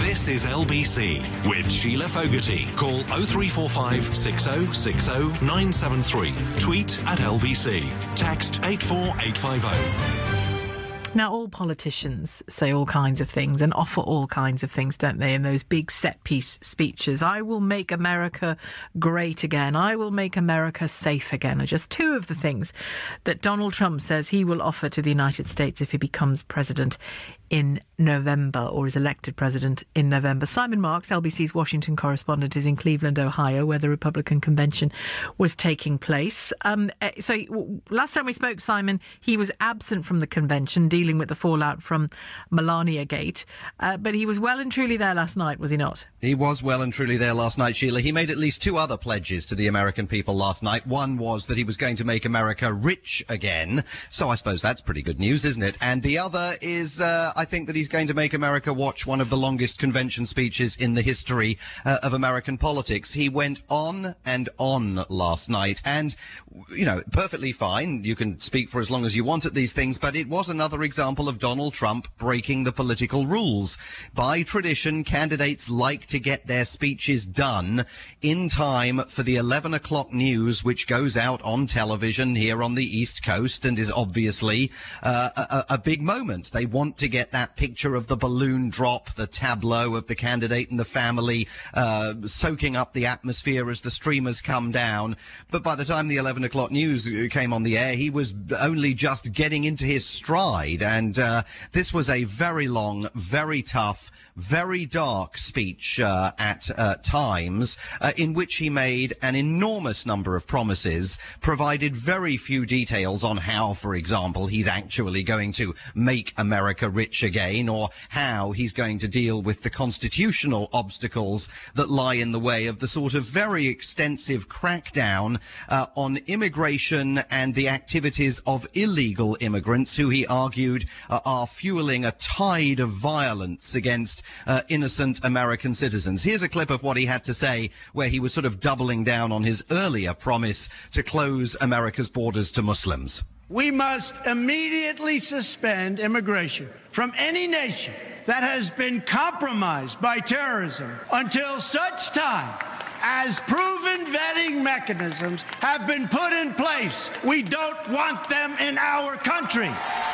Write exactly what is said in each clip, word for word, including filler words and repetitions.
This is L B C with Sheila Fogarty. Call oh three four five, six oh six oh, nine seven three. Tweet at L B C. Text eight four eight five oh. Now, all politicians say all kinds of things and offer all kinds of things, don't they, in those big set-piece speeches. I will make America great again. I will make America safe again are just two of the things that Donald Trump says he will offer to the United States if he becomes president in November, or is elected president in November. Simon Marks, L B C's Washington correspondent, is in Cleveland, Ohio, where the Republican convention was taking place. Um, so last time we spoke, Simon, he was absent from the convention, dealing with the fallout from Melania Gate. Uh, but he was well and truly there last night, was he not? He was well and truly there last night, Sheila. He made at least two other pledges to the American people last night. One was that he was going to make America rich again. So I suppose that's pretty good news, isn't it? And the other is, uh, I think that he's going to make America watch one of the longest convention speeches in the history uh, of American politics. He went on and on last night, and, you know, perfectly fine. You can speak for as long as you want at these things, but it was another example of Donald Trump breaking the political rules. By tradition, candidates like to get their speeches done in time for the eleven o'clock news, which goes out on television here on the East Coast and is obviously uh, a, a big moment. They want to get that picture of the balloon drop, the tableau of the candidate and the family uh, soaking up the atmosphere as the streamers come down. But by the time the eleven o'clock news came on the air, he was only just getting into his stride. And uh, this was a very long, very tough, very dark speech uh, at uh, times uh, in which he made an enormous number of promises, provided very few details on how, for example, he's actually going to make America rich again, or how he's going to deal with the constitutional obstacles that lie in the way of the sort of very extensive crackdown uh, on immigration and the activities of illegal immigrants who he argued uh, are fueling a tide of violence against uh, innocent American citizens. Here's a clip of what he had to say where he was sort of doubling down on his earlier promise to close America's borders to Muslims. We must immediately suspend immigration from any nation that has been compromised by terrorism until such time as proven vetting mechanisms have been put in place. We don't want them in our country.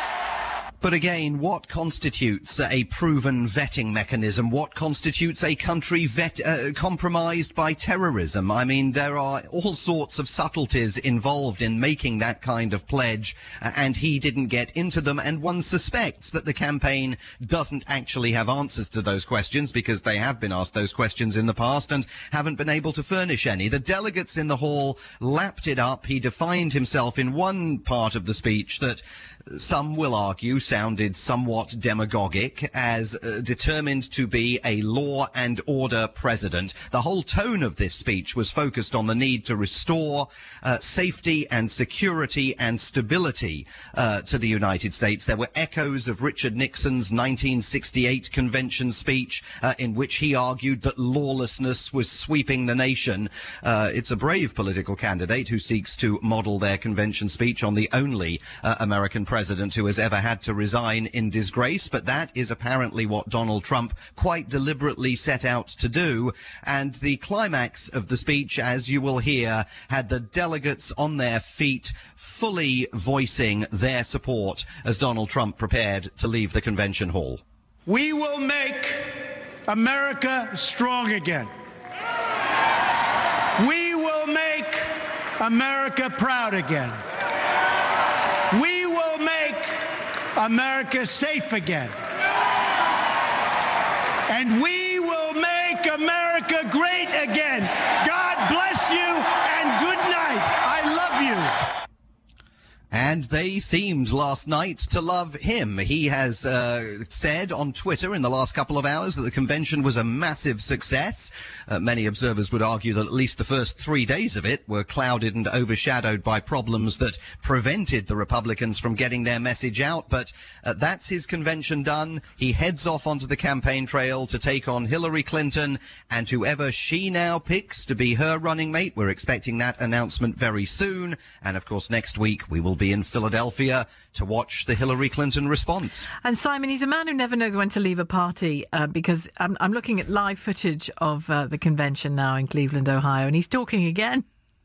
But again, what constitutes a proven vetting mechanism? What constitutes a country vet, uh, compromised by terrorism? I mean, there are all sorts of subtleties involved in making that kind of pledge, uh, and he didn't get into them. And one suspects that the campaign doesn't actually have answers to those questions, because they have been asked those questions in the past and haven't been able to furnish any. The delegates in the hall lapped it up. He defined himself in one part of the speech that some will argue sounded somewhat demagogic, as uh, determined to be a law and order president. The whole tone of this speech was focused on the need to restore uh, safety and security and stability uh, to the United States. There were echoes of Richard Nixon's nineteen sixty-eight convention speech uh, in which he argued that lawlessness was sweeping the nation. Uh, it's a brave political candidate who seeks to model their convention speech on the only uh, American president president who has ever had to resign in disgrace, but that is apparently what Donald Trump quite deliberately set out to do. And the climax of the speech, as you will hear, had the delegates on their feet, fully voicing their support as Donald Trump prepared to leave the convention hall. We will make America strong again. We will make America proud again. We will make America safe again. And we will make America great again. God bless you and good night. I love you. And they seemed last night to love him. He has uh, said on Twitter in the last couple of hours that the convention was a massive success. Uh, many observers would argue that at least the first three days of it were clouded and overshadowed by problems that prevented the Republicans from getting their message out. But uh, that's his convention done. He heads off onto the campaign trail to take on Hillary Clinton and whoever she now picks to be her running mate. We're expecting that announcement very soon. And of course, next week we will be in Philadelphia to watch the Hillary Clinton response. And Simon, he's a man who never knows when to leave a party, uh, because I'm, I'm looking at live footage of uh, the convention now in Cleveland, Ohio, and he's talking again.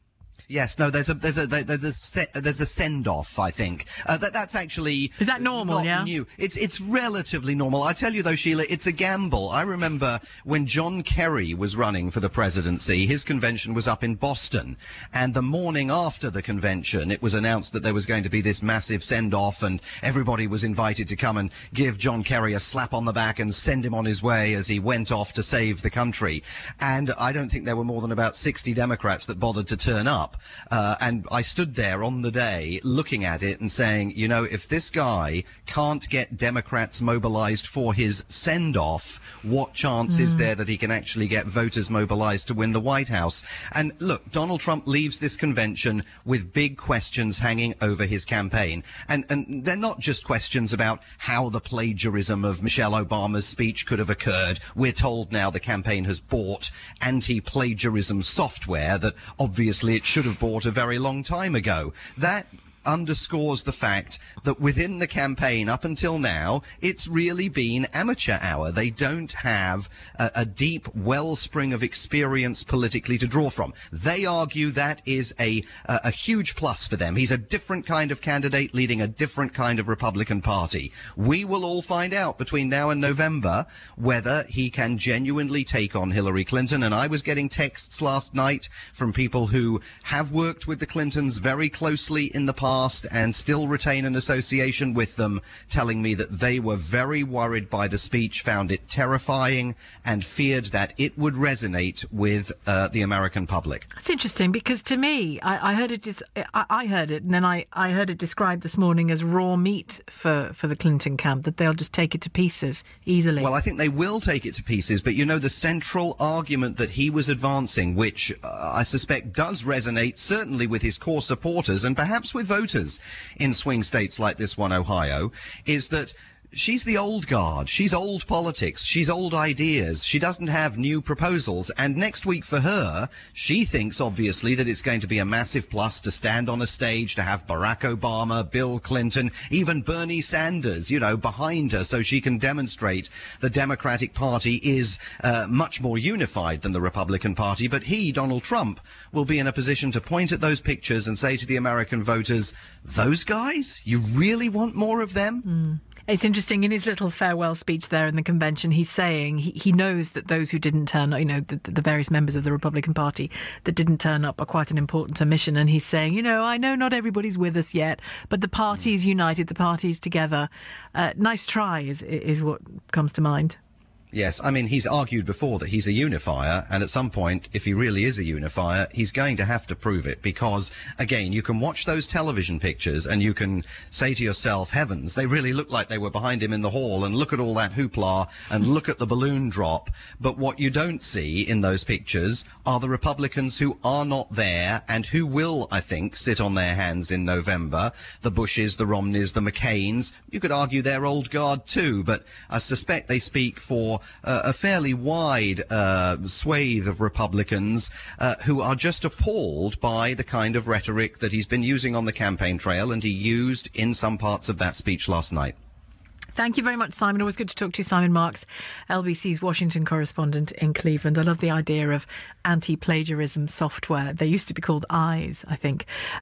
Yes, no, there's a there's a there's a se- there's a send off. I think uh, that that's actually is that normal? Not yeah, new. It's it's relatively normal. I tell you though, Sheila, it's a gamble. I remember when John Kerry was running for the presidency. His convention was up in Boston, and the morning after the convention, it was announced that there was going to be this massive send off, and everybody was invited to come and give John Kerry a slap on the back and send him on his way as he went off to save the country. And I don't think there were more than about sixty Democrats that bothered to turn up. Uh, and I stood there on the day looking at it and saying, you know, if this guy can't get Democrats mobilized for his send-off, what chance mm. is there that he can actually get voters mobilized to win the White House? And look, Donald Trump leaves this convention with big questions hanging over his campaign. And, and they're not just questions about how the plagiarism of Michelle Obama's speech could have occurred. We're told now the campaign has bought anti-plagiarism software that obviously it should have bought a very long time ago. That underscores the fact that within the campaign up until now, it's really been amateur hour. They don't have a, a deep wellspring of experience politically to draw from. They argue that is a, a, a huge plus for them. He's a different kind of candidate leading a different kind of Republican Party. We will all find out between now and November whether he can genuinely take on Hillary Clinton. And I was getting texts last night from people who have worked with the Clintons very closely in the past and still retain an association with them, telling me that they were very worried by the speech, found it terrifying, and feared that it would resonate with uh, the American public. It's interesting because to me, I, I heard it. Dis- I, I heard it, and then I, I heard it described this morning as raw meat for, for the Clinton camp. That they'll just take it to pieces easily. Well, I think they will take it to pieces, but you know, the central argument that he was advancing, which uh, I suspect does resonate certainly with his core supporters and perhaps with voters in swing states like this one, Ohio, is that she's the old guard. She's old politics. She's old ideas. She doesn't have new proposals. And next week for her, she thinks, obviously, that it's going to be a massive plus to stand on a stage, to have Barack Obama, Bill Clinton, even Bernie Sanders, you know, behind her so she can demonstrate the Democratic Party is uh, much more unified than the Republican Party. But he, Donald Trump, will be in a position to point at those pictures and say to the American voters, those guys? You really want more of them? Mm. It's interesting, in his little farewell speech there in the convention, he's saying he, he knows that those who didn't turn up, you know, the, the various members of the Republican Party that didn't turn up are quite an important omission. And he's saying, you know, I know not everybody's with us yet, but the party's united, the party's together. Uh, nice try is, is what comes to mind. Yes, I mean, he's argued before that he's a unifier, and at some point, if he really is a unifier, he's going to have to prove it, because, again, you can watch those television pictures and you can say to yourself, heavens, they really look like they were behind him in the hall, and look at all that hoopla, and look at the balloon drop. But what you don't see in those pictures are the Republicans who are not there, and who will, I think, sit on their hands in November. The Bushes, the Romneys, the McCains. You could argue they're old guard too, but I suspect they speak for Uh, a fairly wide uh, swathe of Republicans uh, who are just appalled by the kind of rhetoric that he's been using on the campaign trail, and he used in some parts of that speech last night. Thank you very much, Simon. Always good to talk to you. Simon Marks, L B C's Washington correspondent in Cleveland. I love the idea of anti-plagiarism software. They used to be called eyes, I think.